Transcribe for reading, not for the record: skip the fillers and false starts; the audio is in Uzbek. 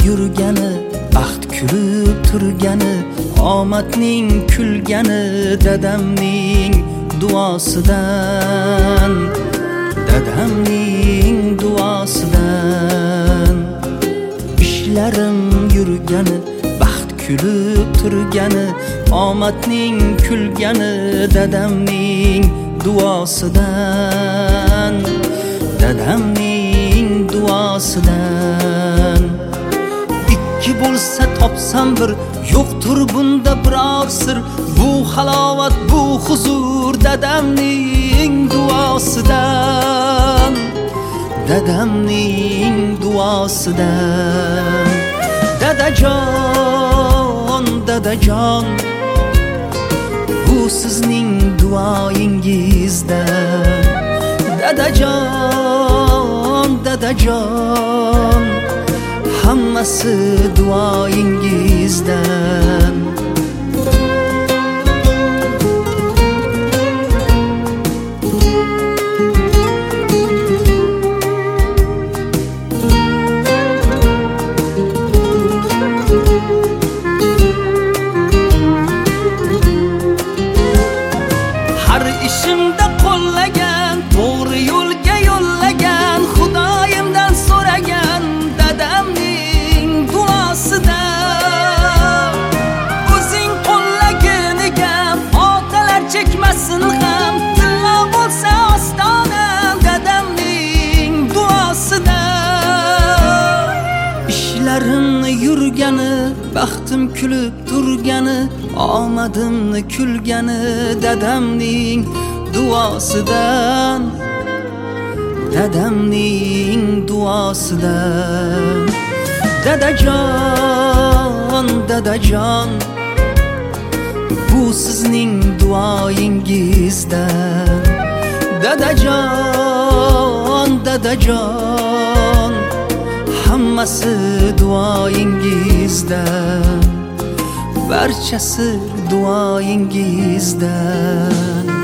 yurgani, baxt kulib turgani, omadning kulgani dadamning duosidan, dadamning duosidan. Ishlarim yurgani, baxt kulib turgani, omadning kulgani dadamning duosidan, dadamning duosidan. Ikki bo'lsa topsam bir, yo'qtur bunda biror sir. Bu halovat, bu huzur dadamning duosidan, dadamning duosidan. Dadajon, dadajon, bu sizning duoyingizdan. Dadajon, dadajon, hammasi duoyingizdan. Har ishimda qo'llagan, to'g'ri yo'lga yo'llagan, Xudoyimdan so'ragan dadamning duosidan. O'zing qo'llagin egam, otalar chekmasin ham, tilla bo'lsa ostonam dadamning duosidan. Ishlarimni yurgani, baxtim kulib turgani, omadimni kulgani dadamning duosidan, dadamning duosidan. Dadajon, dadajon, bu sizning duoyingizdan. Dadajon, dadajon, hammasi duoyingizdan, barchasi duoyingizdan.